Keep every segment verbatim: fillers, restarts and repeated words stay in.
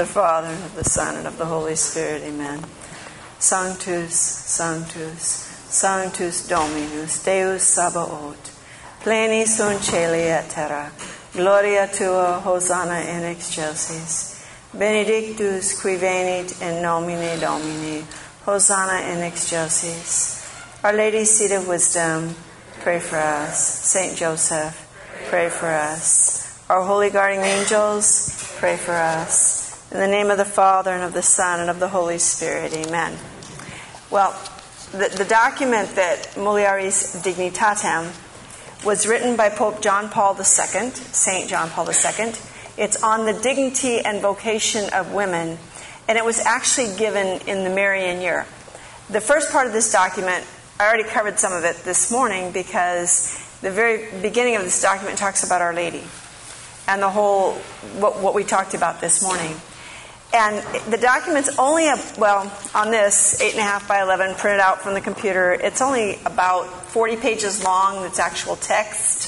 the Father, and of the Son, and of the Holy Spirit. Amen. Sanctus, Sanctus, Sanctus Dominus, Deus Sabaoth, pleni sunt caeli et terra, gloria tua, Hosanna in excelsis, benedictus qui venit in nomine Domini, Hosanna in excelsis. Our Lady, Seat of Wisdom, pray for us. Saint Joseph, pray for us. Our holy guardian angels, pray for us. In the name of the Father, and of the Son, and of the Holy Spirit. Amen. Well, the, the document that Mulieris Dignitatem was written by Pope John Paul the Second, Saint John Paul the Second. It's on the dignity and vocation of women, and it was actually given in the Marian year. The first part of this document, I already covered some of it this morning because the very beginning of this document talks about Our Lady and the whole, what, what we talked about this morning. And the document's only, a, well, on this, eight and a half by eleven, printed out from the computer, it's only about forty pages long. It's actual text.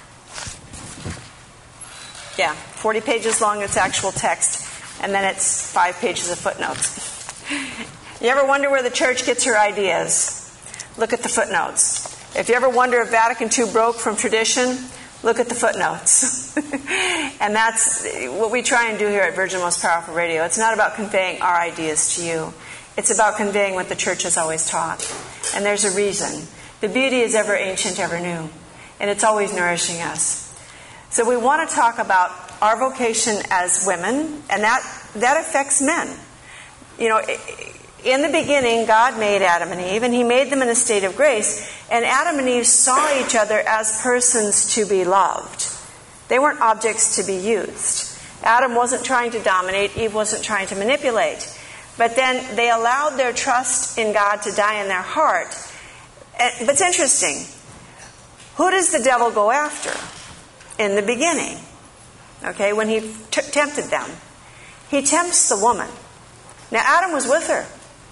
Yeah, forty pages long, it's actual text. And then it's five pages of footnotes. You ever wonder where the church gets her ideas? Look at the footnotes. If you ever wonder if Vatican Two broke from tradition, look at the footnotes. And that's what we try and do here at Virgin Most Powerful Radio. It's not about conveying our ideas to you. It's about conveying what the church has always taught. And there's a reason. The beauty is ever ancient, ever new. And it's always nourishing us. So we want to talk about our vocation as women, and that, that affects men. You know, in the beginning, God made Adam and Eve, and He made them in a state of grace. And Adam and Eve saw each other as persons to be loved. They weren't objects to be used. Adam wasn't trying to dominate. Eve wasn't trying to manipulate. But then they allowed their trust in God to die in their heart. But it's interesting. Who does the devil go after in the beginning? Okay, when he t- tempted them. He tempts the woman. Now, Adam was with her.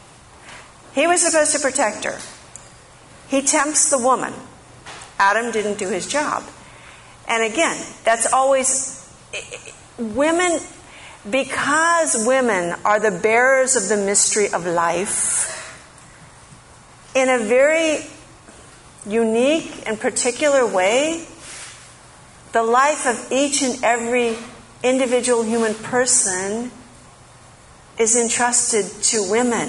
He was supposed to protect her. He tempts the woman. Adam didn't do his job. And again, that's always... Women, because women are the bearers of the mystery of life, in a very unique and particular way, the life of each and every individual human person is entrusted to women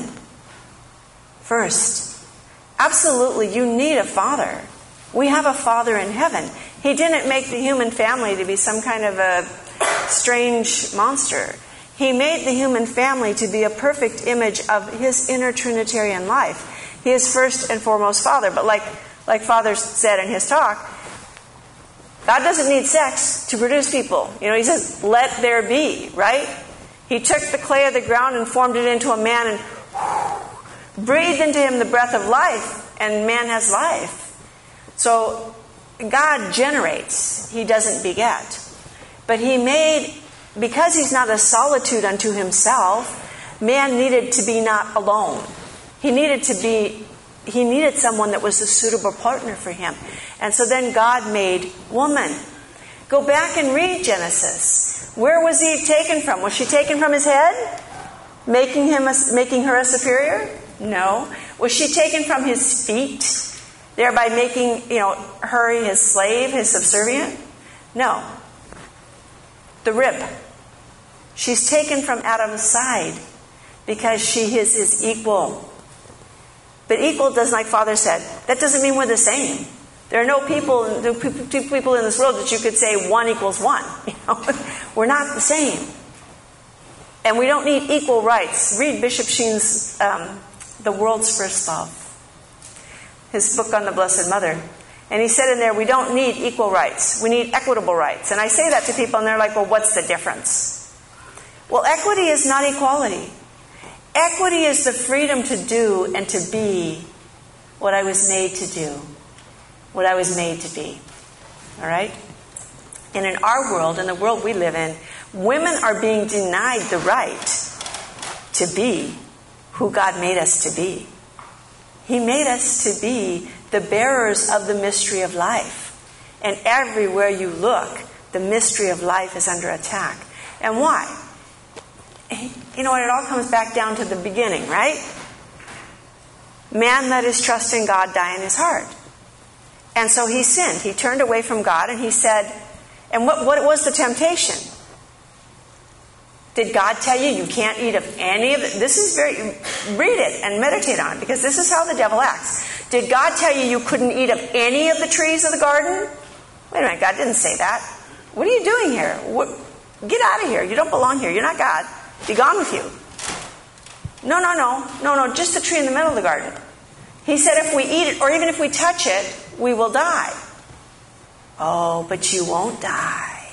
first. Absolutely, you need a father. We have a Father in heaven. He didn't make the human family to be some kind of a strange monster. He made the human family to be a perfect image of His inner Trinitarian life. He is first and foremost Father. But like, like Father said in his talk, God doesn't need sex to produce people. You know, He says, let there be, right? He took the clay of the ground and formed it into a man and whoo, breathed into him the breath of life, and man has life. So God generates. He doesn't beget. But He made, because He's not a solitude unto Himself, man needed to be not alone. He needed to be, he needed someone that was a suitable partner for him. And so then God made woman. Go back and read Genesis. Where was Eve taken from? Was she taken from his head? Making him a, making her a superior? No. Was she taken from his feet? Thereby making, you know, her his slave, his subservient? No. The rib. She's taken from Adam's side because she is his equal. But equal doesn't, like Father said, that doesn't mean we're the same. There are no people, two people in this world that you could say one equals one. You know? We're not the same. And we don't need equal rights. Read Bishop Sheen's um, The World's First Love, his book on the Blessed Mother. And he said in there, we don't need equal rights. We need equitable rights. And I say that to people and they're like, well, what's the difference? Well, equity is not equality. Equity is the freedom to do and to be what I was made to do, what I was made to be. All right? And in our world, in the world we live in, women are being denied the right to be who God made us to be. He made us to be the bearers of the mystery of life. And everywhere you look, the mystery of life is under attack. And why? you know what, it all comes back down to the beginning, right? Man let his trust in God die in his heart. And so he sinned. He turned away from God and he said, and what, what was the temptation? Did God tell you you can't eat of any of it? This is very, read it and meditate on it, because this is how the devil acts. Did God tell you you couldn't eat of any of the trees of the garden? Wait a minute, God didn't say that. What are you doing here? What, get out of here. You don't belong here. You're not God. Be gone with you. No, no, no. No, no, just the tree in the middle of the garden. He said if we eat it, or even if we touch it, we will die. Oh, but you won't die.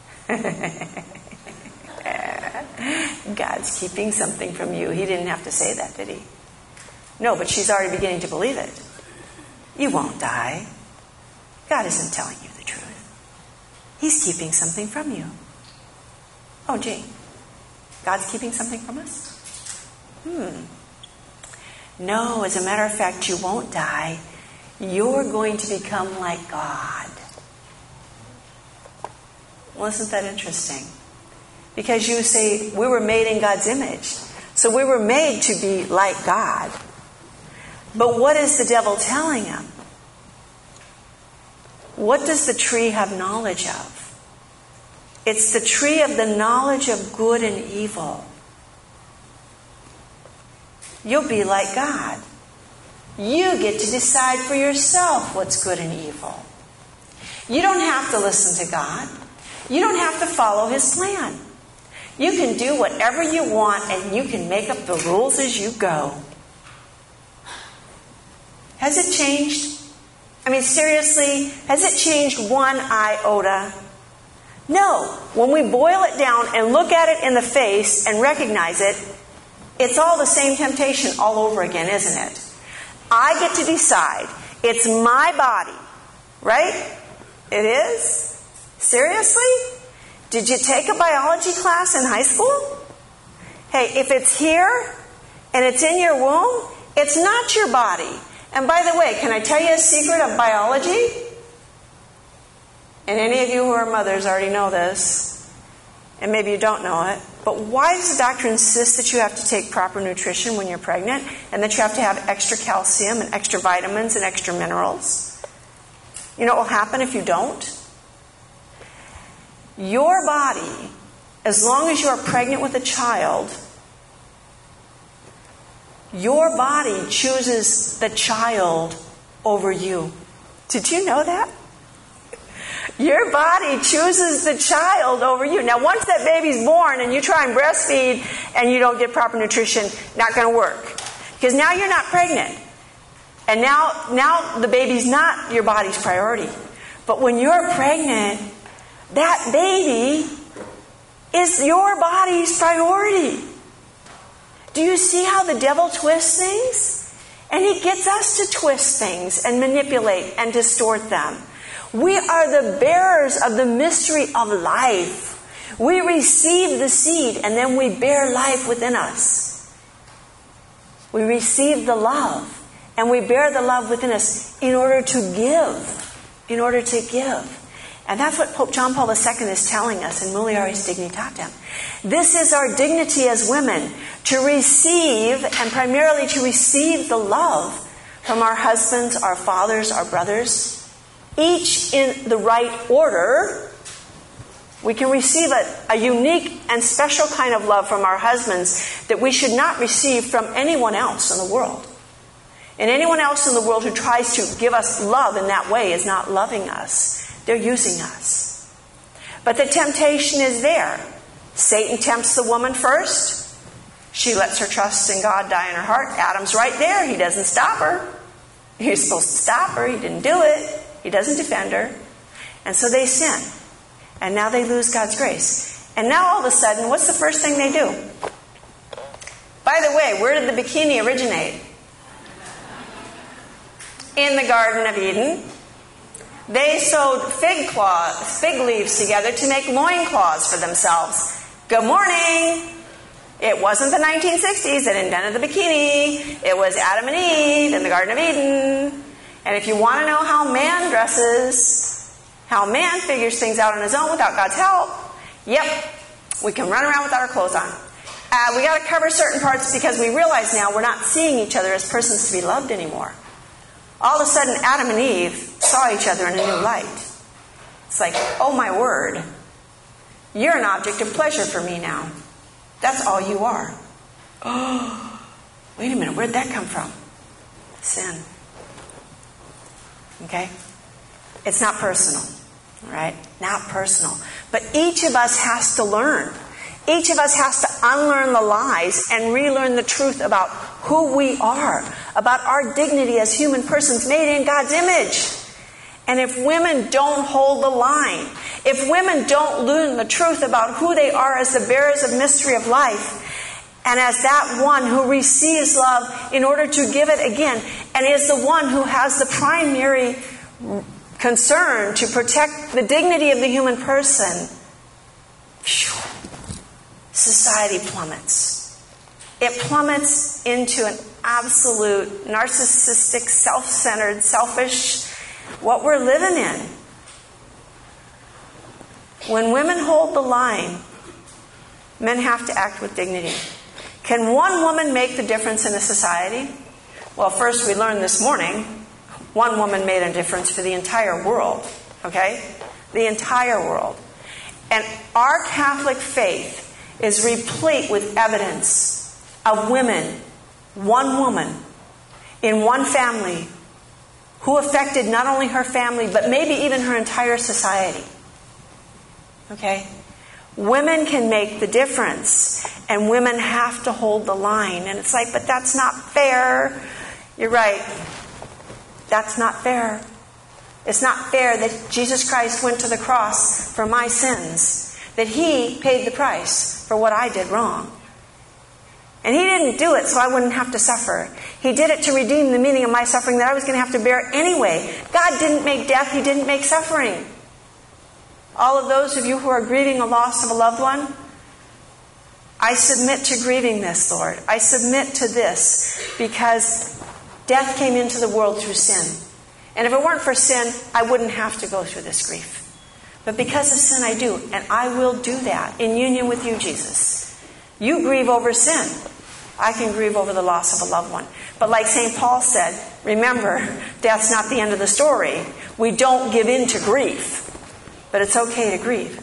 God's keeping something from you. He didn't have to say that, did he? No, but she's already beginning to believe it. You won't die. God isn't telling you the truth. He's keeping something from you. Oh, gee. God's keeping something from us? Hmm. No, as a matter of fact, you won't die. You're going to become like God. Well, isn't that interesting? Because you say, we were made in God's image. So we were made to be like God. But what is the devil telling him? What does the tree have knowledge of? It's the tree of the knowledge of good and evil. You'll be like God. You get to decide for yourself what's good and evil. You don't have to listen to God. You don't have to follow His plan. You can do whatever you want and you can make up the rules as you go. Has it changed? I mean, seriously, has it changed one iota? No. When we boil it down and look at it in the face and recognize it, it's all the same temptation all over again, isn't it? I get to decide. It's my body, right? It is? Seriously? Did you take a biology class in high school? Hey, if it's here and it's in your womb, it's not your body. And by the way, can I tell you a secret of biology? And any of you who are mothers already know this, and maybe you don't know it, but why does the doctor insist that you have to take proper nutrition when you're pregnant, and that you have to have extra calcium and extra vitamins and extra minerals? You know what will happen if you don't? Your body, as long as you are pregnant with a child, your body chooses the child over you. Did you know that? Your body chooses the child over you. Now, once that baby's born and you try and breastfeed and you don't get proper nutrition, not going to work. Because now you're not pregnant. And now, now the baby's not your body's priority. But when you're pregnant, that baby is your body's priority. Do you see how the devil twists things? And he gets us to twist things and manipulate and distort them. We are the bearers of the mystery of life. We receive the seed and then we bear life within us. We receive the love and we bear the love within us in order to give. In order to give. And that's what Pope John Paul the Second is telling us in Mulieris Dignitatem. This is our dignity as women, to receive, and primarily to receive the love from our husbands, our fathers, our brothers, each in the right order. We can receive a, a unique and special kind of love from our husbands that we should not receive from anyone else in the world. And anyone else in the world who tries to give us love in that way is not loving us. They're using us. But the temptation is there. Satan tempts the woman first. She lets her trust in God die in her heart. Adam's right there. He doesn't stop her. He was supposed to stop her. He didn't do it. He doesn't defend her. And so they sin. And now they lose God's grace. And now all of a sudden, what's the first thing they do? By the way, where did the bikini originate? In the Garden of Eden. They sewed fig claws, fig leaves together to make loincloths for themselves. Good morning. It wasn't the nineteen sixties that invented the bikini. It was Adam and Eve in the Garden of Eden. And if you want to know how man dresses, how man figures things out on his own without God's help, yep, we can run around without our clothes on. Uh, we got to cover certain parts because we realize now we're not seeing each other as persons to be loved anymore. All of a sudden, Adam and Eve saw each other in a new light. It's like, oh my word, you're an object of pleasure for me now. That's all you are. Oh, wait a minute, where'd that come from? Sin. Okay? It's not personal, right? Not personal. But each of us has to learn. Each of us has to unlearn the lies and relearn the truth about who we are, about our dignity as human persons made in God's image. And if women don't hold the line, if women don't learn the truth about who they are as the bearers of mystery of life, and as that one who receives love in order to give it again, and is the one who has the primary concern to protect the dignity of the human person, phew, society plummets. It plummets into an absolute narcissistic, self-centered, selfish, what we're living in. When women hold the line, men have to act with dignity. Can one woman make the difference in a society? Well, first we learned this morning, one woman made a difference for the entire world. Okay? The entire world. And our Catholic faith is replete with evidence of women, one woman, in one family, who affected not only her family, but maybe even her entire society. Okay? Women can make the difference, and women have to hold the line. And it's like, but that's not fair. You're right. That's not fair. It's not fair that Jesus Christ went to the cross for my sins, that He paid the price for what I did wrong. And He didn't do it so I wouldn't have to suffer. He did it to redeem the meaning of my suffering that I was going to have to bear anyway. God didn't make death. He didn't make suffering. All of those of you who are grieving the loss of a loved one, I submit to grieving this, Lord. I submit to this because death came into the world through sin. And if it weren't for sin, I wouldn't have to go through this grief. But because of sin, I do. And I will do that in union with you, Jesus. You grieve over sin. I can grieve over the loss of a loved one. But like Saint Paul said, remember, death's not the end of the story. We don't give in to grief. But it's okay to grieve.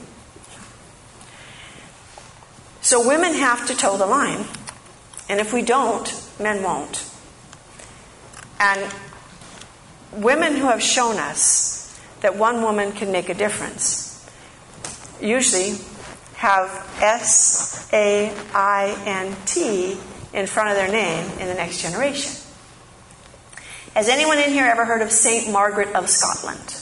So women have to toe the line. And if we don't, men won't. And women who have shown us that one woman can make a difference usually have S A I N T in front of their name in the next generation. Has anyone in here ever heard of Saint Margaret of Scotland?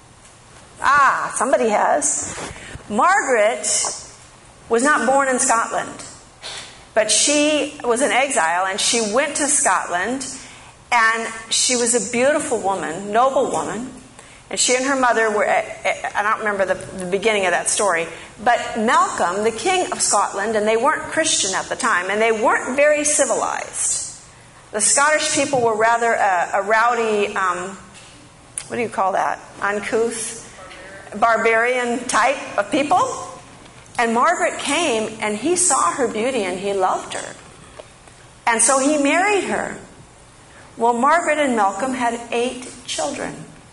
Ah, somebody has. Margaret was not born in Scotland, but she was in exile and she went to Scotland, and she was a beautiful woman, noble woman, and she and her mother were, I don't remember the, the beginning of that story, but Malcolm, the king of Scotland, and they weren't Christian at the time, and they weren't very civilized. The Scottish people were rather a, a rowdy, um, what do you call that, uncouth, barbarian type of people. And Margaret came and he saw her beauty and he loved her. And so he married her. Well, Margaret and Malcolm had eight children.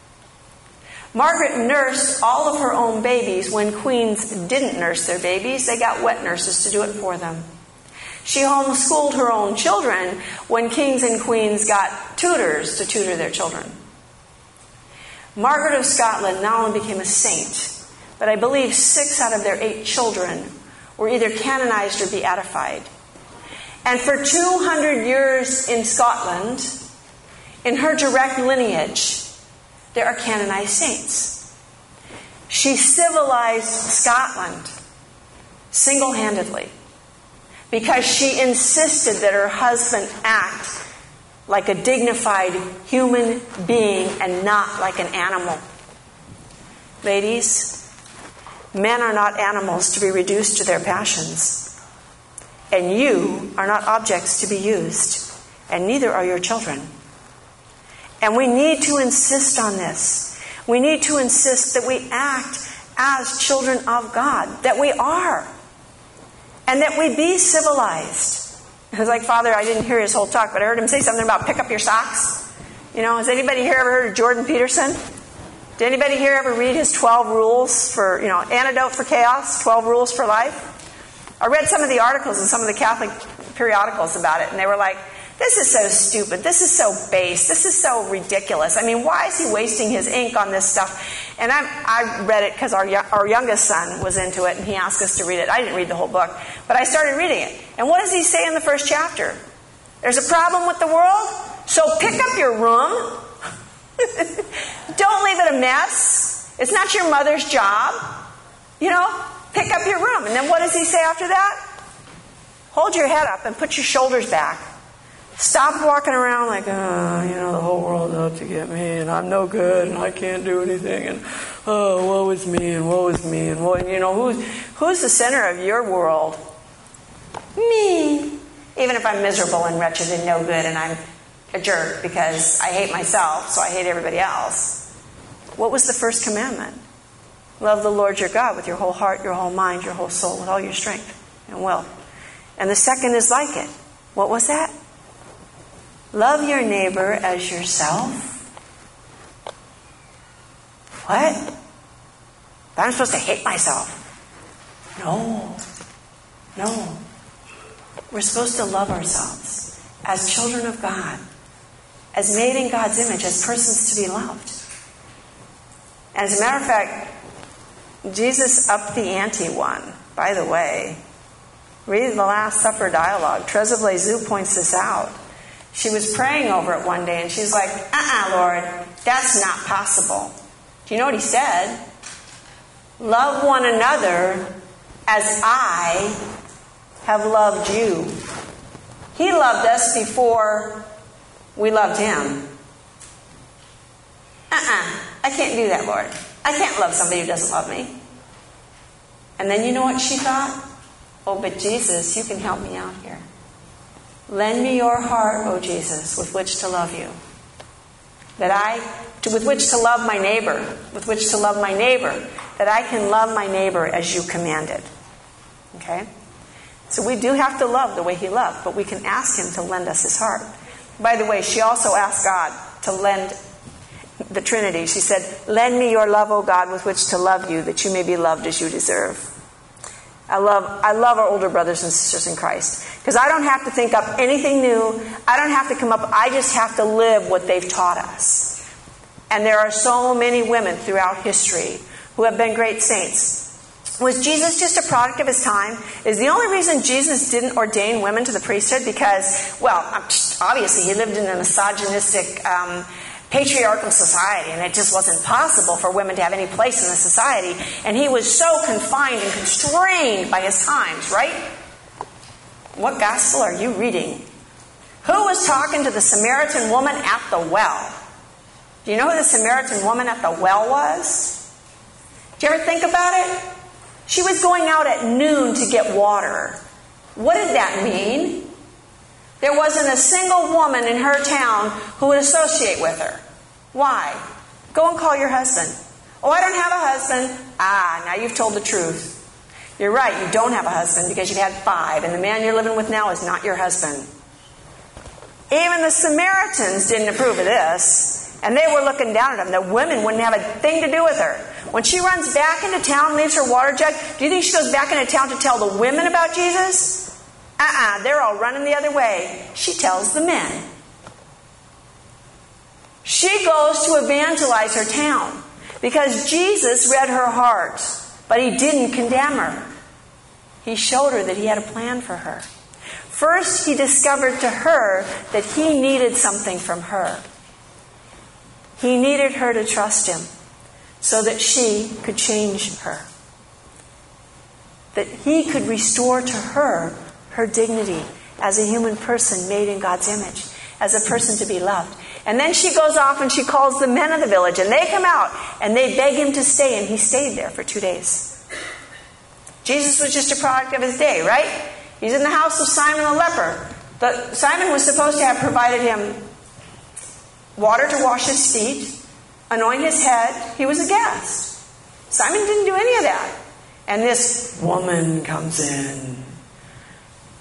Margaret nursed all of her own babies when queens didn't nurse their babies. They got wet nurses to do it for them. She homeschooled her own children when kings and queens got tutors to tutor their children. Margaret of Scotland not only became a saint, but I believe six out of their eight children were either canonized or beatified. And for two hundred years in Scotland, in her direct lineage, there are canonized saints. She civilized Scotland single-handedly because she insisted that her husband act like a dignified human being and not like an animal. Ladies, men are not animals to be reduced to their passions. And you are not objects to be used. And neither are your children. And we need to insist on this. We need to insist that we act as children of God. That we are. And that we be civilized. It was like, Father, I didn't hear his whole talk, but I heard him say something about pick up your socks. You know, has anybody here ever heard of Jordan Peterson? Did anybody here ever read his twelve rules for, you know, Antidote for Chaos, twelve rules for life? I read some of the articles in some of the Catholic periodicals about it, and they were like, this is so stupid, this is so base, this is so ridiculous. I mean, why is he wasting his ink on this stuff? And I, I read it because our, our youngest son was into it, and he asked us to read it. I didn't read the whole book, but I started reading it. And what does he say in the first chapter? There's a problem with the world, so pick up your room. Don't leave it a mess. It's not your mother's job. You know, pick up your room. And then what does he say after that? Hold your head up and put your shoulders back. Stop walking around like, oh, you know, the whole world's out to get me, and I'm no good, and I can't do anything, and oh, woe is me, and woe is me, and woe, you know, who's, who's the center of your world? Me. Even if I'm miserable and wretched and no good, and I'm a jerk because I hate myself, so I hate everybody else. What was the first commandment? Love the Lord your God with your whole heart, your whole mind, your whole soul, with all your strength and will. And the second is like it. What was that? Love your neighbor as yourself. What? I'm supposed to hate myself. No. No. We're supposed to love ourselves as children of God, as made in God's image, as persons to be loved. And as a matter of fact, Jesus upped the ante one, by the way. Read the Last Supper dialogue. Teresa of Lisieux points this out. She was praying over it one day, and she's like, uh-uh, Lord, that's not possible. Do you know what he said? Love one another as I have loved you. He loved us before we loved him. Uh-uh, I can't do that, Lord. I can't love somebody who doesn't love me. And then you know what she thought? Oh, but Jesus, you can help me out here. Lend me your heart, O Jesus, with which to love you. That I, to, with which to love my neighbor, with which to love my neighbor, that I can love my neighbor as you commanded. Okay? So we do have to love the way he loved, but we can ask him to lend us his heart. By the way, she also asked God to lend the Trinity. She said, lend me your love, O God, with which to love you, that you may be loved as you deserve. I love I love our older brothers and sisters in Christ. Because I don't have to think up anything new. I don't have to come up. I just have to live what they've taught us. And there are so many women throughout history who have been great saints. Was Jesus just a product of his time? Is the only reason Jesus didn't ordain women to the priesthood because, well, obviously he lived in a misogynistic, um, patriarchal society, and it just wasn't possible for women to have any place in the society. And he was so confined and constrained by his times, right? What gospel are you reading? Who was talking to the Samaritan woman at the well? Do you know who the Samaritan woman at the well was? Do you ever think about it? She was going out at noon to get water. What did that mean? There wasn't a single woman in her town who would associate with her. Why? Go and call your husband. Oh, I don't have a husband. Ah, now you've told the truth. You're right, you don't have a husband because you've had five, and the man you're living with now is not your husband. Even the Samaritans didn't approve of this, and they were looking down at him. The women wouldn't have a thing to do with her. When she runs back into town, leaves her water jug, do you think she goes back into town to tell the women about Jesus? Uh-uh, they're all running the other way. She tells the men. She goes to evangelize her town because Jesus read her heart, but he didn't condemn her. He showed her that he had a plan for her. First, he discovered to her that he needed something from her. He needed her to trust him so that she could change her. That he could restore to her her dignity as a human person made in God's image, as a person to be loved. And then she goes off and she calls the men of the village, and they come out and they beg him to stay, and he stayed there for two days. Jesus was just a product of his day, right? He's in the house of Simon the leper. The, Simon was supposed to have provided him water to wash his feet, anoint his head. He was a guest. Simon didn't do any of that. And this woman comes in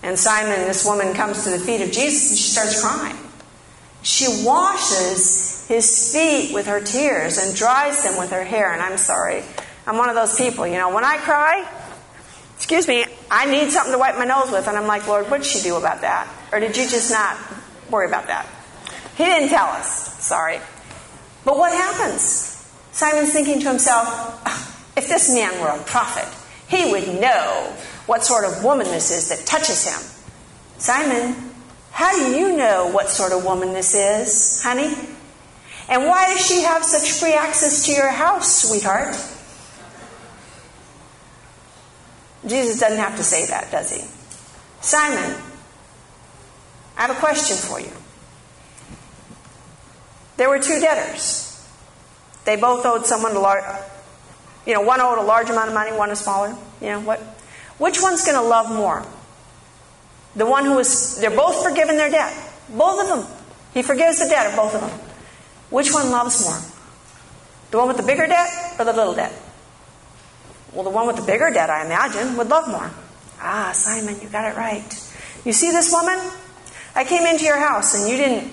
And Simon, this woman, comes to the feet of Jesus and she starts crying. She washes his feet with her tears and dries them with her hair. And I'm sorry, I'm one of those people, you know, when I cry, excuse me, I need something to wipe my nose with. And I'm like, Lord, what did she do about that? Or did you just not worry about that? He didn't tell us. Sorry. But what happens? Simon's thinking to himself, if this man were a prophet, he would know what sort of woman this is that touches him. Simon, how do you know what sort of woman this is, honey? And why does she have such free access to your house, sweetheart? Jesus doesn't have to say that, does he? Simon, I have a question for you. There were two debtors. They both owed someone a large, you know, one owed a large amount of money, one a smaller. You know what? Which one's going to love more? The one who is, they're both forgiven their debt. Both of them. He forgives the debt of both of them. Which one loves more? The one with the bigger debt or the little debt? Well, the one with the bigger debt, I imagine, would love more. Ah, Simon, you got it right. You see this woman? I came into your house and you didn't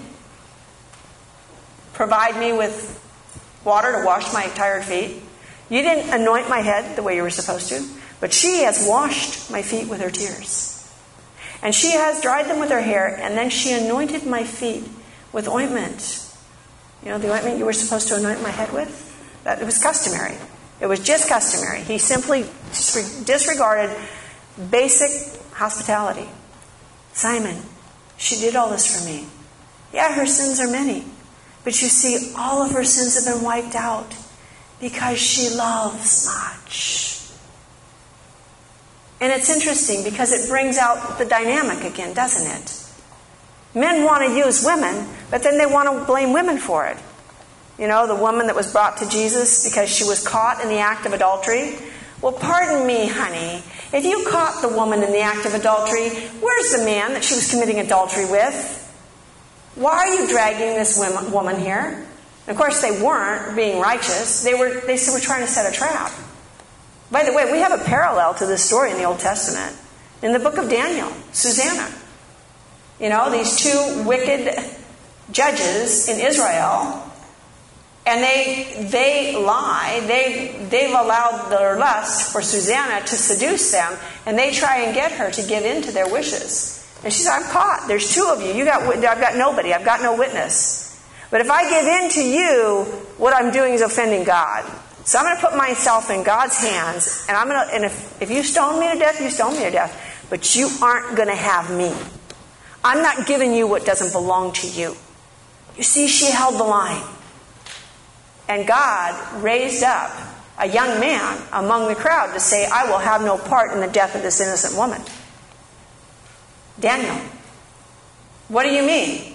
provide me with water to wash my tired feet. You didn't anoint my head the way you were supposed to. But she has washed my feet with her tears. And she has dried them with her hair, and then she anointed my feet with ointment. You know, the ointment you were supposed to anoint my head with? That it was customary. It was just customary. He simply disregarded basic hospitality. Simon, she did all this for me. Yeah, her sins are many. But you see, all of her sins have been wiped out because she loves much. And it's interesting because it brings out the dynamic again, doesn't it? Men want to use women, but then they want to blame women for it. You know, the woman that was brought to Jesus because she was caught in the act of adultery. Well, pardon me, honey. If you caught the woman in the act of adultery, where's the man that she was committing adultery with? Why are you dragging this woman here? And of course, they weren't being righteous. They were, they were trying to set a trap. By the way, we have a parallel to this story in the Old Testament. In the book of Daniel, Susanna. You know, these two wicked judges in Israel, and they they lie. They, they've allowed their lust for Susanna to seduce them, and they try and get her to give in to their wishes. And she said, I'm caught. There's two of you. You got, I've got nobody. I've got no witness. But if I give in to you, what I'm doing is offending God. So I'm going to put myself in God's hands, and I'm going to, and if, if you stone me to death, you stone me to death. But you aren't going to have me. I'm not giving you what doesn't belong to you. You see, she held the line. And God raised up a young man among the crowd to say, I will have no part in the death of this innocent woman. Daniel, what do you mean?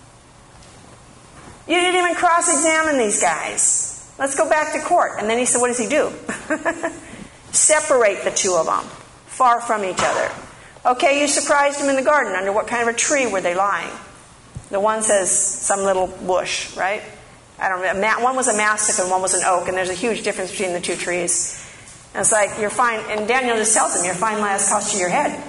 You didn't even cross-examine these guys. Let's go back to court. And then he said, what does he do? Separate the two of them, far from each other. Okay, you surprised them in the garden. Under what kind of a tree were they lying? The one says some little bush, right? I don't know. One was a mastiff and one was an oak, and there's a huge difference between the two trees. And it's like, you're fine. And Daniel just tells them, your fine lies cost you your head.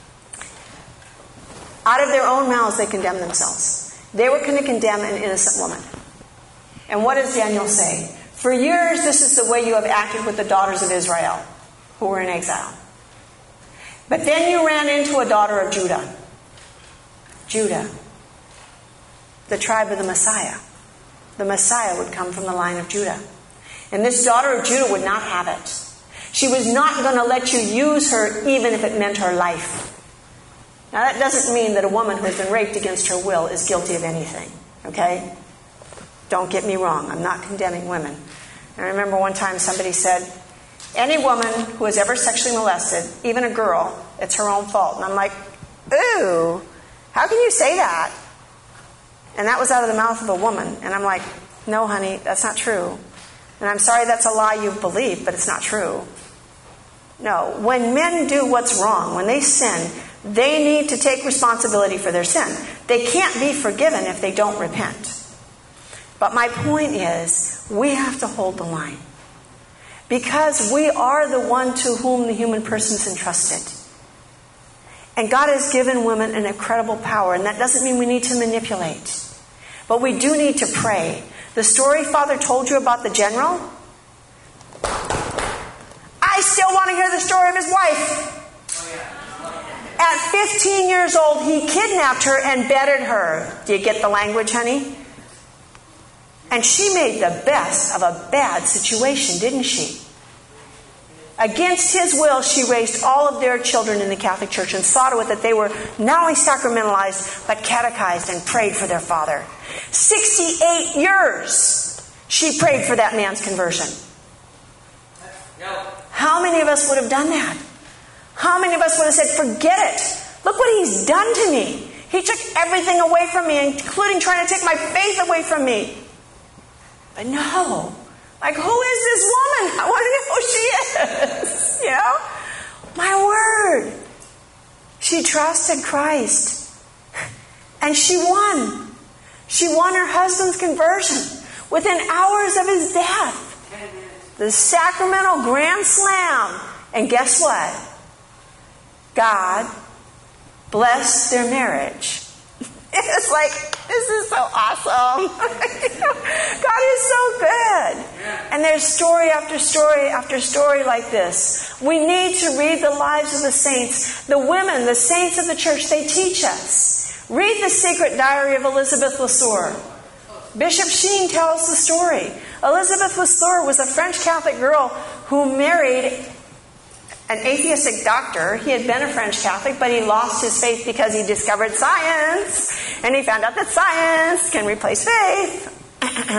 Out of their own mouths, they condemn themselves. They were going to condemn an innocent woman. And what does Daniel say? For years, this is the way you have acted with the daughters of Israel, who were in exile. But then you ran into a daughter of Judah. Judah, the tribe of the Messiah. The Messiah would come from the line of Judah. And this daughter of Judah would not have it. She was not going to let you use her even if it meant her life. Now that doesn't mean that a woman who has been raped against her will is guilty of anything. Okay? Don't get me wrong. I'm not condemning women. I remember one time somebody said, any woman who is ever sexually molested, even a girl, it's her own fault. And I'm like, ooh, how can you say that? And that was out of the mouth of a woman. And I'm like, no, honey, that's not true. And I'm sorry that's a lie you believe, but it's not true. No, when men do what's wrong, when they sin, they need to take responsibility for their sin. They can't be forgiven if they don't repent. But my point is, we have to hold the line. Because we are the one to whom the human person is entrusted. And God has given women an incredible power, and that doesn't mean we need to manipulate. But we do need to pray. The story Father told you about the general, I still want to hear the story of his wife. At fifteen years old, he kidnapped her and bedded her. Do you get the language, honey? And she made the best of a bad situation, didn't she? Against his will, she raised all of their children in the Catholic Church and saw to it that they were not only sacramentalized, but catechized and prayed for their father. sixty-eight years she prayed for that man's conversion. How many of us would have done that? How many of us would have said, forget it. Look what he's done to me. He took everything away from me, including trying to take my faith away from me. But no. Like, who is this woman? I want to know who she is. You know? My word. She trusted Christ. And she won. She won her husband's conversion within hours of his death. The sacramental grand slam. And guess what? God blessed their marriage. It's like, this is so awesome. God is so good. And there's story after story after story like this. We need to read the lives of the saints. The women, the saints of the church, they teach us. Read the secret diary of Elizabeth Lesueur. Bishop Sheen tells the story. Elizabeth Lesueur was a French Catholic girl who married an atheistic doctor. He had been a French Catholic, but he lost his faith because he discovered science. And he found out that science can replace faith.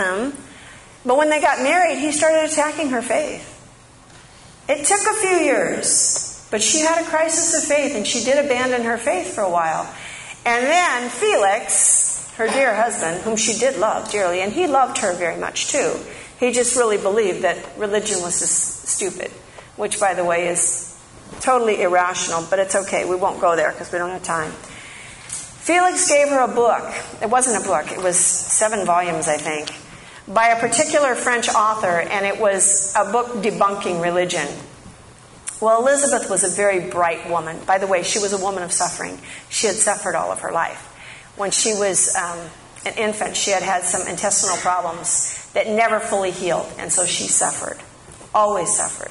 But when they got married, he started attacking her faith. It took a few years, but she had a crisis of faith, and she did abandon her faith for a while. And then Felix, her dear husband, whom she did love dearly, and he loved her very much too. He just really believed that religion was just stupid. Which, by the way, is totally irrational, but it's okay. We won't go there because we don't have time. Felix gave her a book. It wasn't a book. It was seven volumes, I think, by a particular French author, and it was a book debunking religion. Well, Elizabeth was a very bright woman. By the way, she was a woman of suffering. She had suffered all of her life. When she was um, an infant, she had had some intestinal problems that never fully healed, and so she suffered, always suffered.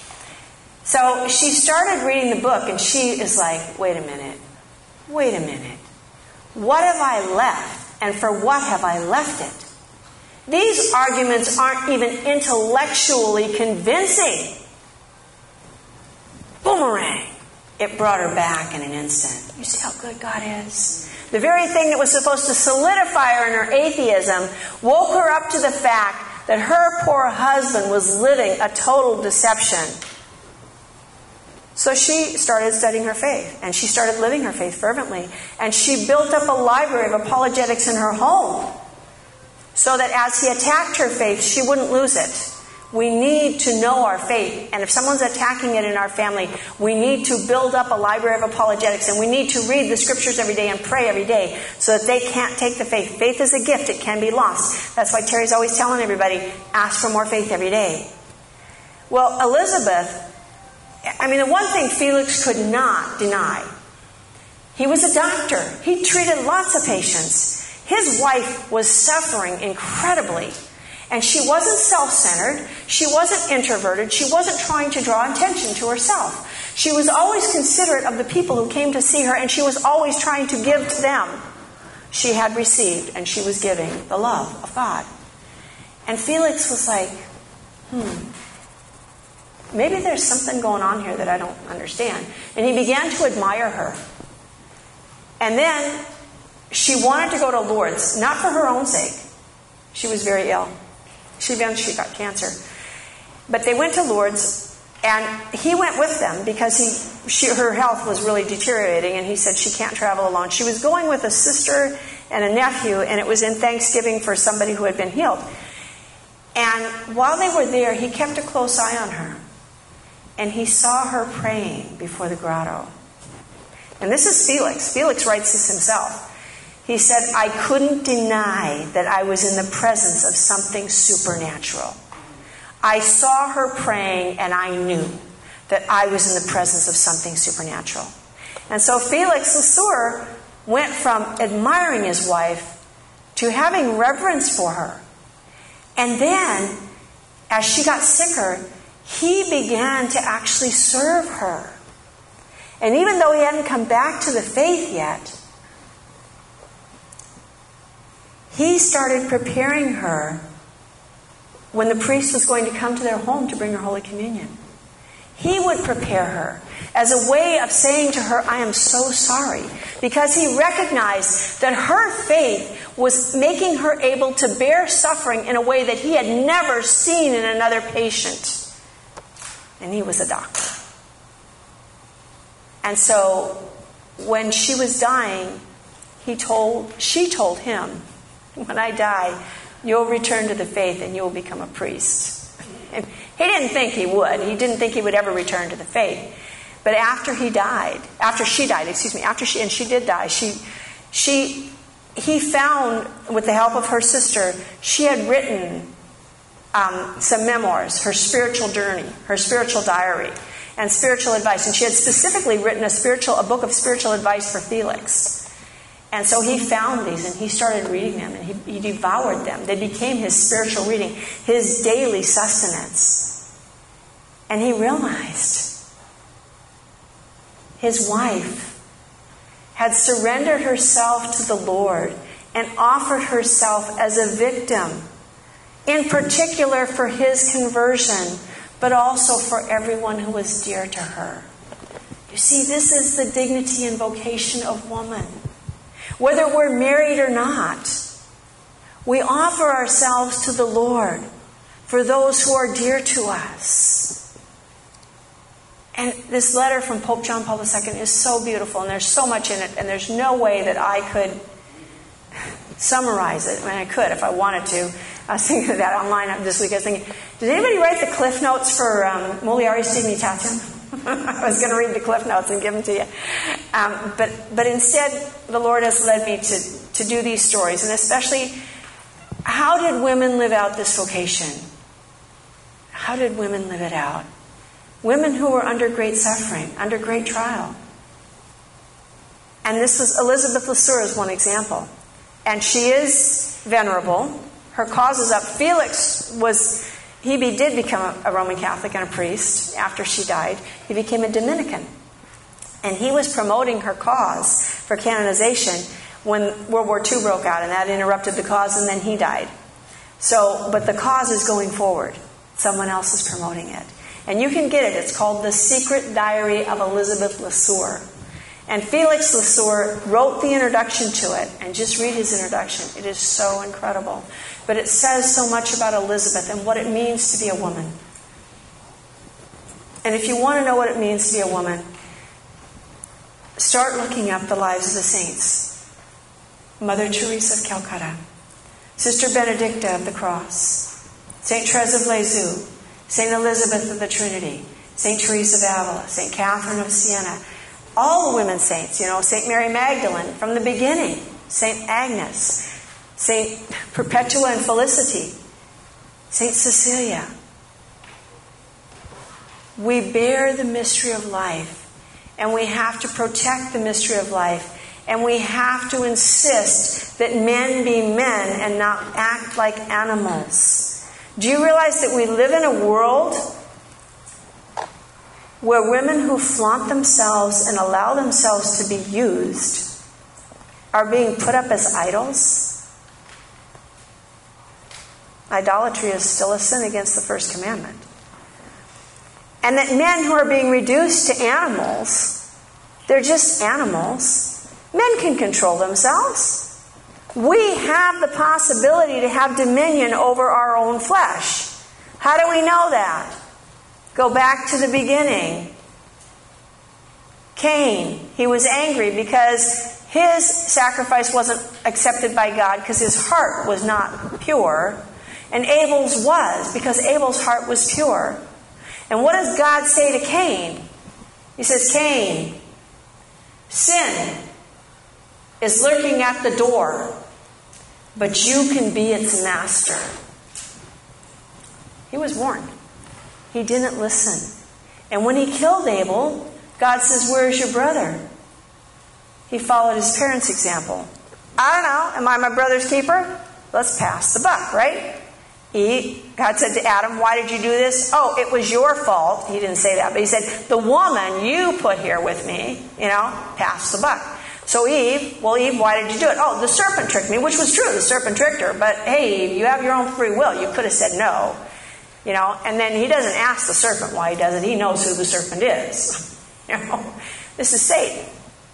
So she started reading the book, and she is like, wait a minute, wait a minute. What have I left, and for what have I left it? These arguments aren't even intellectually convincing. Boomerang. It brought her back in an instant. You see how good God is? The very thing that was supposed to solidify her in her atheism woke her up to the fact that her poor husband was living a total deception. So she started studying her faith, and she started living her faith fervently. And she built up a library of apologetics in her home so that as he attacked her faith, she wouldn't lose it. We need to know our faith, and if someone's attacking it in our family, we need to build up a library of apologetics, and we need to read the scriptures every day and pray every day so that they can't take the faith. Faith is a gift. It can be lost. That's why Terry's always telling everybody, ask for more faith every day. Well, Elizabeth... I mean, the one thing Felix could not deny, he was a doctor. He treated lots of patients. His wife was suffering incredibly. And she wasn't self-centered. She wasn't introverted. She wasn't trying to draw attention to herself. She was always considerate of the people who came to see her, and she was always trying to give to them. She had received, and she was giving the love of God. And Felix was like, hmm... maybe there's something going on here that I don't understand. And he began to admire her. And then she wanted to go to Lourdes, not for her own sake. She was very ill. She eventually got cancer. But they went to Lourdes, and he went with them because he, she, her health was really deteriorating, and he said she can't travel alone. She was going with a sister and a nephew, and it was in Thanksgiving for somebody who had been healed. And while they were there, he kept a close eye on her. And he saw her praying before the grotto. And this is Felix. Felix writes this himself. He said, I couldn't deny that I was in the presence of something supernatural. I saw her praying, and I knew that I was in the presence of something supernatural. And so Felix Lesueur went from admiring his wife to having reverence for her. And then, as she got sicker, he began to actually serve her. And even though he hadn't come back to the faith yet, he started preparing her when the priest was going to come to their home to bring her Holy Communion. He would prepare her as a way of saying to her, I am so sorry. Because he recognized that her faith was making her able to bear suffering in a way that he had never seen in another patient. And he was a doctor. And so when she was dying, he told, she told him, when I die, you'll return to the faith and you'll become a priest. And he didn't think he would. He didn't think he would ever return to the faith. But after he died, after she died, excuse me, after she, and she did die, she, she, he found, with the help of her sister, she had written um, some memoirs, her spiritual journey, her spiritual diary, and spiritual advice. And she had specifically written a spiritual, a book of spiritual advice for Felix. And so he found these and he started reading them and he, he devoured them. They became his spiritual reading, his daily sustenance. And he realized his wife had surrendered herself to the Lord and offered herself as a victim, in particular for his conversion, but also for everyone who was dear to her. You see, this is the dignity and vocation of woman. Whether we're married or not, we offer ourselves to the Lord for those who are dear to us. And this letter from Pope John Paul the Second is so beautiful, and there's so much in it, and there's no way that I could summarize it. I mean, I could if I wanted to. I was thinking of that online this week. I was thinking, did anybody write the Cliff Notes for um, Mulieris Dignitatem? I was going to read the Cliff Notes and give them to you. Um, but but instead, the Lord has led me to, to do these stories. And especially, how did women live out this vocation? How did women live it out? Women who were under great suffering, under great trial. And this was Elizabeth Lesueur is one example. And she is venerable. Her cause is up. Felix was... He did become a Roman Catholic and a priest after she died. He became a Dominican. And he was promoting her cause for canonization when World War Two broke out, and that interrupted the cause, and then he died. So, but the cause is going forward. Someone else is promoting it. And you can get it. It's called The Secret Diary of Elizabeth Lesueur. And Felix Lesueur wrote the introduction to it. And just read his introduction. It is so incredible. But it says so much about Elizabeth and what it means to be a woman. And if you want to know what it means to be a woman, start looking up the lives of the saints. Mother Teresa of Calcutta, Sister Benedicta of the Cross, Saint Therese of Lisieux, Saint Elizabeth of the Trinity, Saint Teresa of Avila, Saint Catherine of Siena, all the women saints, you know, Saint Mary Magdalene from the beginning, Saint Agnes, Saint Perpetua and Felicity, Saint Cecilia. We bear the mystery of life, and we have to protect the mystery of life, and we have to insist that men be men and not act like animals. Do you realize that we live in a world where women who flaunt themselves and allow themselves to be used are being put up as idols? Idolatry is still a sin against the first commandment. And that men who are being reduced to animals, they're just animals. Men can control themselves. We have the possibility to have dominion over our own flesh. How do we know that? Go back to the beginning. Cain, he was angry because his sacrifice wasn't accepted by God because his heart was not pure. And Abel's was, because Abel's heart was pure. And what does God say to Cain? He says, Cain, sin is lurking at the door, but you can be its master. He was warned. He didn't listen. And when he killed Abel, God says, where's your brother? He followed his parents' example. I don't know. Am I my brother's keeper? Let's pass the buck, right? He, God said to Adam, why did you do this? Oh, it was your fault. He didn't say that, but he said, the woman you put here with me, you know, pass the buck. So Eve, well, Eve, why did you do it? Oh, the serpent tricked me, which was true. The serpent tricked her. But hey, Eve, you have your own free will. You could have said no. You know, and then he doesn't ask the serpent why he does it. He knows who the serpent is. You know, this is Satan.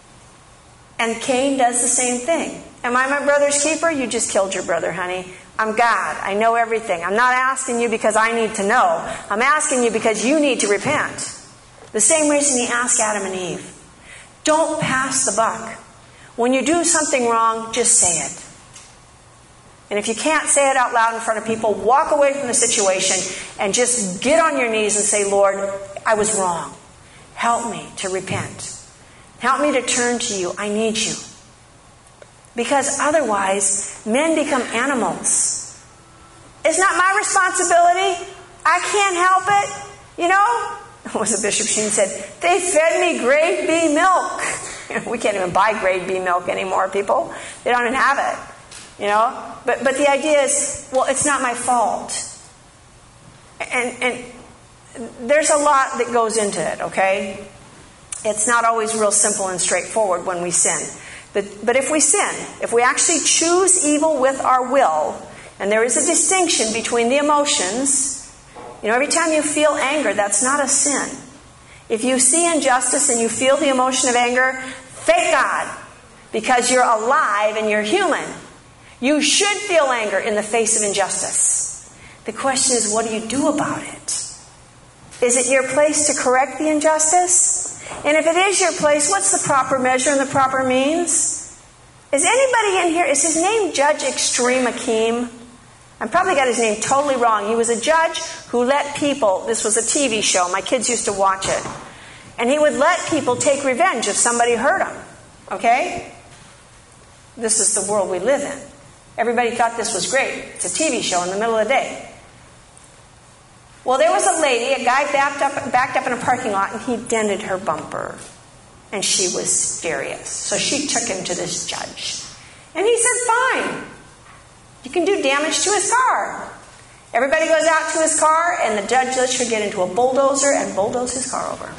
And Cain does the same thing. Am I my brother's keeper? You just killed your brother, honey. I'm God. I know everything. I'm not asking you because I need to know. I'm asking you because you need to repent. The same reason he asked Adam and Eve. Don't pass the buck. When you do something wrong, just say it. And if you can't say it out loud in front of people, walk away from the situation and just get on your knees and say, Lord, I was wrong. Help me to repent. Help me to turn to you. I need you. Because otherwise, men become animals. It's not my responsibility. I can't help it. You know? What was it Bishop Sheen said? They fed me grade B milk. We can't even buy grade B milk anymore, people. They don't even have it. You know? But but the idea is, well, it's not my fault. And, and there's a lot that goes into it, okay? It's not always real simple and straightforward when we sin. But, but if we sin, if we actually choose evil with our will, and there is a distinction between the emotions, you know, every time you feel anger, that's not a sin. If you see injustice and you feel the emotion of anger, thank God, because you're alive and you're human. You should feel anger in the face of injustice. The question is, what do you do about it? Is it your place to correct the injustice? And if it is your place, what's the proper measure and the proper means? Is anybody in here, is his name Judge Extreme Akeem? I probably got his name totally wrong. He was a judge who let people, this was a T V show, my kids used to watch it, and he would let people take revenge if somebody hurt him. Okay? This is the world we live in. Everybody thought this was great. It's a T V show in the middle of the day. Well, there was a lady, a guy backed up, backed up in a parking lot, and he dented her bumper. And she was furious. So she took him to this judge. And he said, fine. You can do damage to his car. Everybody goes out to his car, and the judge lets her get into a bulldozer and bulldoze his car over.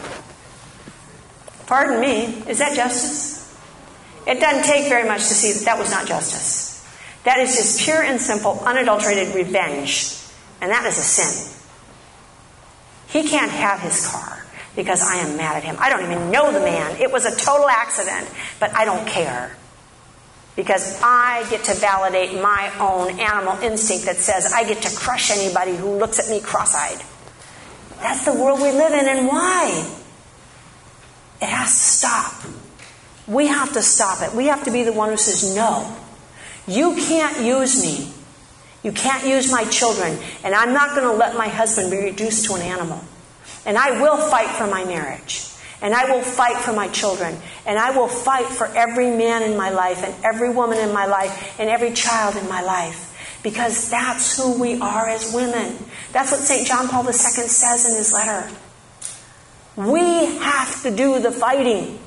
Pardon me, is that justice? It doesn't take very much to see that that was not justice. That is just pure and simple, unadulterated revenge. And that is a sin. He can't have his car because I am mad at him. I don't even know the man. It was a total accident, but I don't care. Because I get to validate my own animal instinct that says I get to crush anybody who looks at me cross-eyed. That's the world we live in, and why? It has to stop. We have to stop it. We have to be the one who says, no, you can't use me. You can't use my children, and I'm not going to let my husband be reduced to an animal. And I will fight for my marriage, and I will fight for my children, and I will fight for every man in my life, and every woman in my life, and every child in my life, because that's who we are as women. That's what Saint John Paul the Second says in his letter. We have to do the fighting.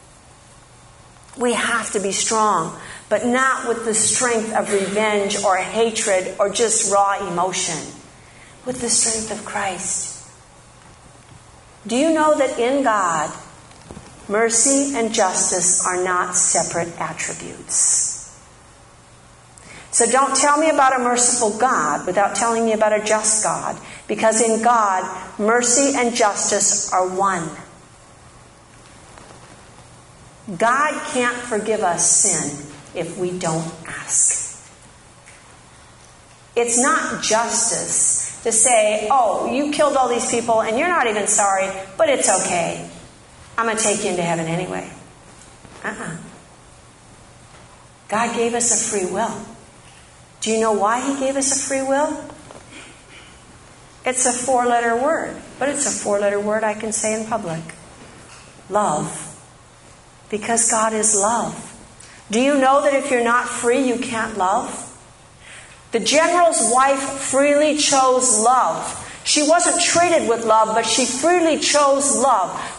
We have to be strong. But not with the strength of revenge or hatred or just raw emotion. With the strength of Christ. Do you know that in God, mercy and justice are not separate attributes? So don't tell me about a merciful God without telling me about a just God. Because in God, mercy and justice are one. God can't forgive us sin if we don't ask. It's not justice to say, oh, you killed all these people and you're not even sorry, but it's okay. I'm going to take you into heaven anyway. Uh-uh. God gave us a free will. Do you know why He gave us a free will? It's a four-letter word, but it's a four-letter word I can say in public. Love. Because God is love. Do you know that if you're not free, you can't love? The general's wife freely chose love. She wasn't treated with love, but she freely chose love.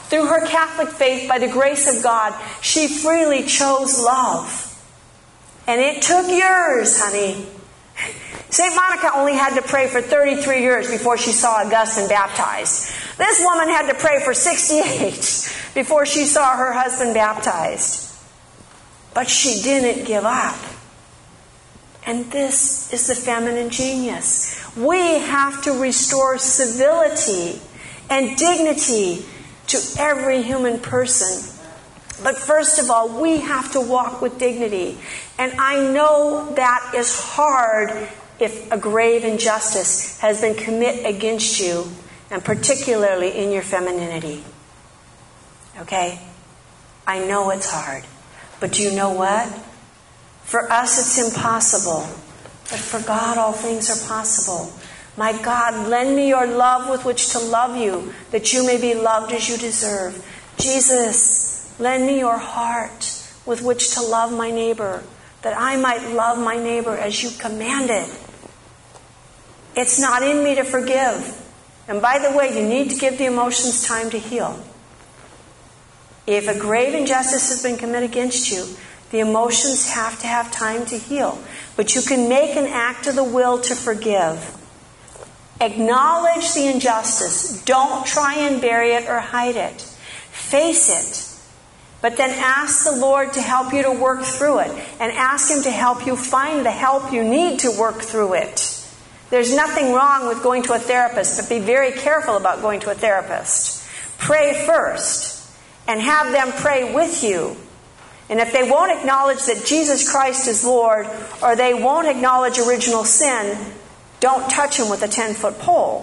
Through her Catholic faith, by the grace of God, she freely chose love. And it took years, honey. Saint Monica only had to pray for thirty-three years before she saw Augustine baptized. This woman had to pray for sixty-eight before she saw her husband baptized. But she didn't give up. And this is the feminine genius. We have to restore civility and dignity to every human person. But first of all, we have to walk with dignity. And I know that is hard if a grave injustice has been committed against you, and particularly in your femininity. Okay? I know it's hard. But do you know what? For us it's impossible. But for God all things are possible. My God, lend me your love with which to love you, that you may be loved as you deserve. Jesus, lend me your heart with which to love my neighbor, that I might love my neighbor as you commanded. It's not in me to forgive. And by the way, you need to give the emotions time to heal. If a grave injustice has been committed against you, the emotions have to have time to heal. But you can make an act of the will to forgive. Acknowledge the injustice. Don't try and bury it or hide it. Face it. But then ask the Lord to help you to work through it. And ask Him to help you find the help you need to work through it. There's nothing wrong with going to a therapist, but be very careful about going to a therapist. Pray first. And have them pray with you. And if they won't acknowledge that Jesus Christ is Lord, or they won't acknowledge original sin, don't touch them with a ten-foot pole.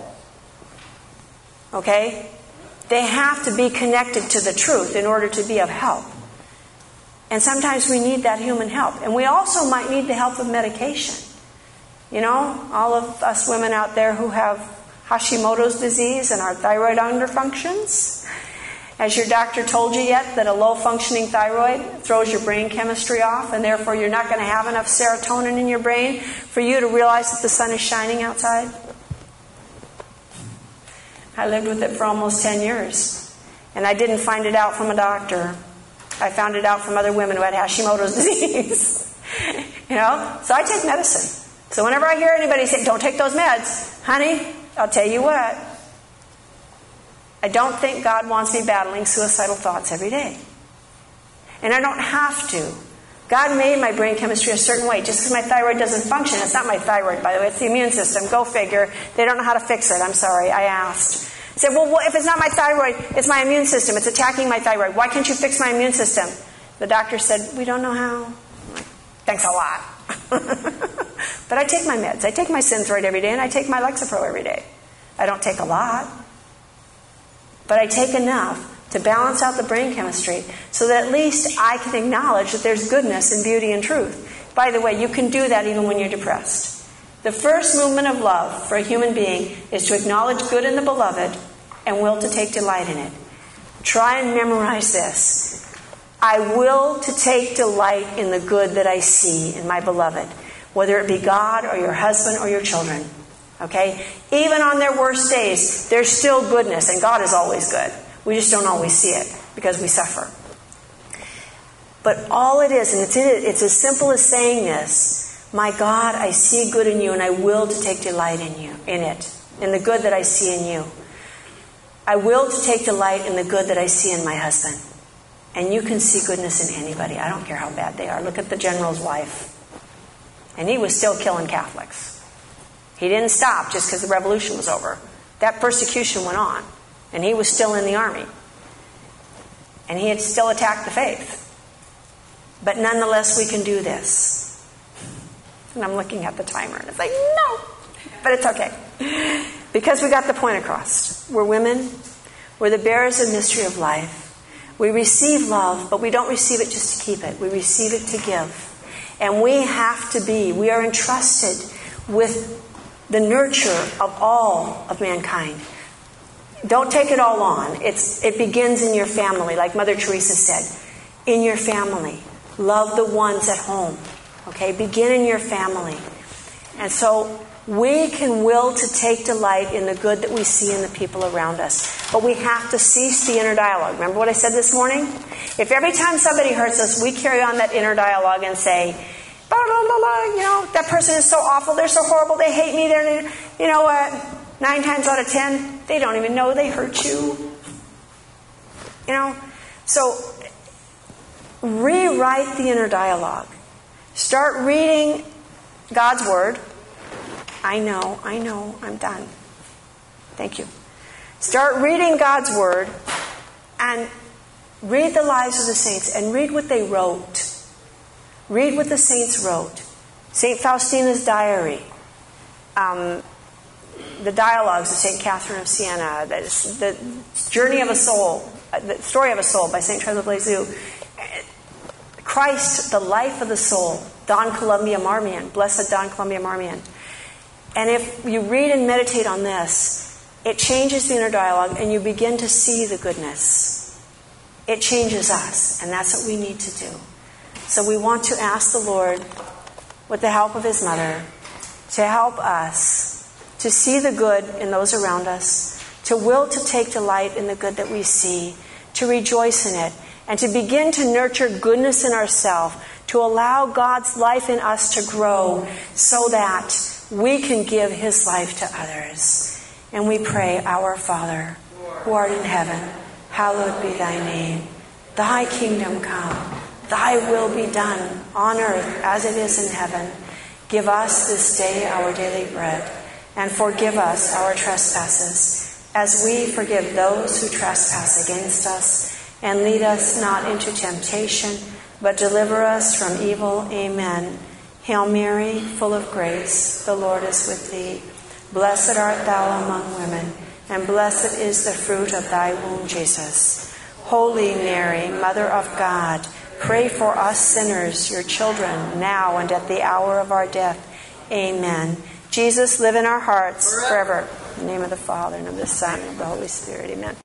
Okay? They have to be connected to the truth in order to be of help. And sometimes we need that human help. And we also might need the help of medication. You know, all of us women out there who have Hashimoto's disease and our thyroid underfunctions. Has your doctor told you yet that a low-functioning thyroid throws your brain chemistry off, and therefore you're not going to have enough serotonin in your brain for you to realize that the sun is shining outside? I lived with it for almost ten years, and I didn't find it out from a doctor. I found it out from other women who had Hashimoto's disease. You know? So I take medicine. So whenever I hear anybody say, don't take those meds, honey, I'll tell you what. I don't think God wants me battling suicidal thoughts every day. And I don't have to. God made my brain chemistry a certain way. Just because my thyroid doesn't function, it's not my thyroid, by the way, it's the immune system. Go figure. They don't know how to fix it. I'm sorry, I asked. I said, well, if it's not my thyroid, it's my immune system. It's attacking my thyroid. Why can't you fix my immune system? The doctor said, we don't know how. I'm like, thanks a lot. But I take my meds. I take my Synthroid every day, and I take my Lexapro every day. I don't take a lot. But I take enough to balance out the brain chemistry so that at least I can acknowledge that there's goodness and beauty and truth. By the way, you can do that even when you're depressed. The first movement of love for a human being is to acknowledge good in the beloved and will to take delight in it. Try and memorize this. I will to take delight in the good that I see in my beloved, whether it be God or your husband or your children. Okay? Even on their worst days, there's still goodness, and God is always good. We just don't always see it because we suffer. But all it is, and it's, it's as simple as saying this, my God, I see good in you, and I will to take delight in you, in it, in the good that I see in you. I will to take delight in the good that I see in my husband. And you can see goodness in anybody. I don't care how bad they are. Look at the general's wife. And he was still killing Catholics. He didn't stop just because the revolution was over. That persecution went on. And he was still in the army. And he had still attacked the faith. But nonetheless, we can do this. And I'm looking at the timer and it's like, no. But it's okay. Because we got the point across. We're women. We're the bearers of mystery of life. We receive love, but we don't receive it just to keep it. We receive it to give. And we have to be, we are entrusted with the nurture of all of mankind. Don't take it all on. It's, it begins in your family, like Mother Teresa said. In your family. Love the ones at home. Okay? Begin in your family. And so we can will to take delight in the good that we see in the people around us. But we have to cease the inner dialogue. Remember what I said this morning? If every time somebody hurts us, we carry on that inner dialogue and say, blah, blah, blah, blah, you know, that person is so awful, they're so horrible, they hate me, they're, you know what, nine times out of ten, they don't even know they hurt you. You know? So, rewrite the inner dialogue. Start reading God's Word. I know, I know, I'm done. Thank you. Start reading God's Word and read the lives of the saints and read what they wrote. Read what the saints wrote. Saint Faustina's diary. Um, the dialogues of Saint Catherine of Siena. The, the Journey of a Soul. The Story of a Soul by Saint Therese of Lisieux. Christ, the Life of the Soul. Don Columbia Marmion. Blessed Don Columbia Marmion. And if you read and meditate on this, it changes the inner dialogue and you begin to see the goodness. It changes us, and that's what we need to do. So we want to ask the Lord, with the help of His Mother, to help us to see the good in those around us, to will to take delight in the good that we see, to rejoice in it, and to begin to nurture goodness in ourselves, to allow God's life in us to grow so that we can give His life to others. And we pray, Our Father, who art in heaven, hallowed be thy name. Thy kingdom come. Thy will be done on earth as it is in heaven. Give us this day our daily bread, and forgive us our trespasses, as we forgive those who trespass against us. And lead us not into temptation, but deliver us from evil. Amen. Hail Mary, full of grace, the Lord is with thee. Blessed art thou among women, and blessed is the fruit of thy womb, Jesus. Holy Mary, Mother of God, pray for us sinners, your children, now and at the hour of our death. Amen. Jesus, live in our hearts forever. In the name of the Father, and of the Son, and of the Holy Spirit. Amen.